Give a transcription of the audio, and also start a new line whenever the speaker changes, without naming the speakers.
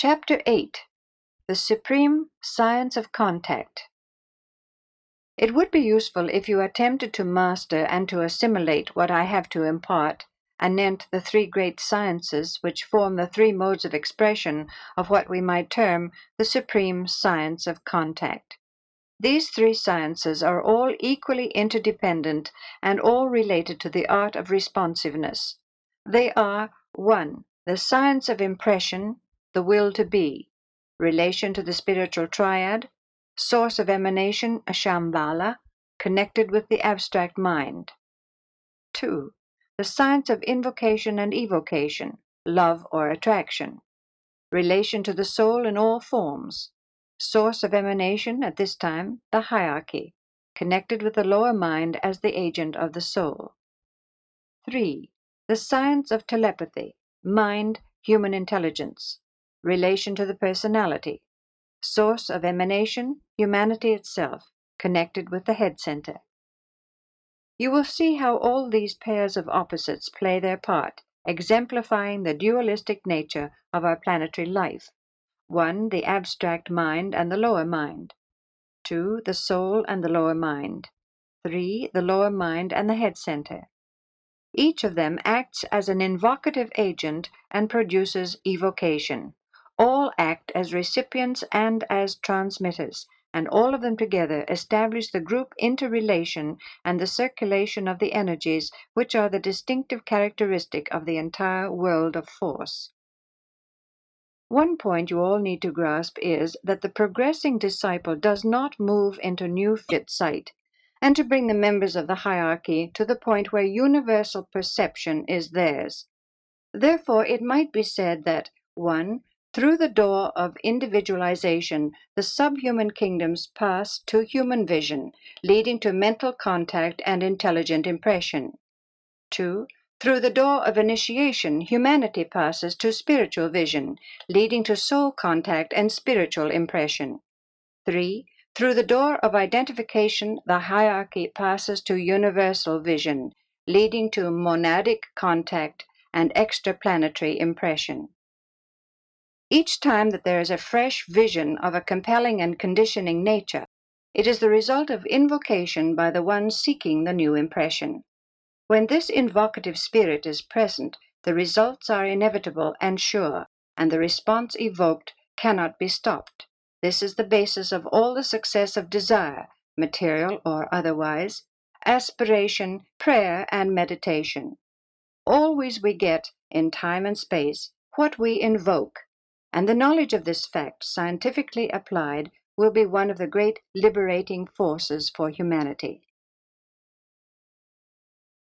Chapter 8. The Supreme Science of Contact. It would be useful if you attempted to master and to assimilate what I have to impart, anent the three great sciences which form the three modes of expression of what we might term the Supreme Science of Contact. These three sciences are all equally interdependent and all related to the art of responsiveness. They are 1. The science of impression, the will to be, relation to the spiritual triad, source of emanation, a Shambhala, connected with the abstract mind. 2. The science of invocation and evocation, love or attraction, relation to the soul in all forms, source of emanation, at this time, the hierarchy, connected with the lower mind as the agent of the soul. 3. The science of telepathy, mind, human intelligence, relation to the personality, source of emanation, humanity itself, connected with the head center. You will see how all these pairs of opposites play their part, exemplifying the dualistic nature of our planetary life. 1. The abstract mind and the lower mind. 2. The soul and the lower mind. 3. The lower mind and the head center. Each of them acts as an invocative agent and produces evocation. All act as recipients and as transmitters, and all of them together establish the group interrelation and the circulation of the energies which are the distinctive characteristic of the entire world of force. One point you all need to grasp is that the progressing disciple does not move into new fit sight, and to bring the members of the hierarchy to the point where universal perception is theirs. Therefore, it might be said that 1. Through the door of individualization, the subhuman kingdoms pass to human vision, leading to mental contact and intelligent impression. 2. Through the door of initiation, humanity passes to spiritual vision, leading to soul contact and spiritual impression. 3. Through the door of identification, the hierarchy passes to universal vision, leading to monadic contact and extraplanetary impression. Each time that there is a fresh vision of a compelling and conditioning nature, it is the result of invocation by the one seeking the new impression. When this invocative spirit is present, the results are inevitable and sure, and the response evoked cannot be stopped. This is the basis of all the success of desire, material or otherwise, aspiration, prayer, and meditation. Always we get, in time and space, what we invoke, and the knowledge of this fact, scientifically applied, will be one of the great liberating forces for humanity.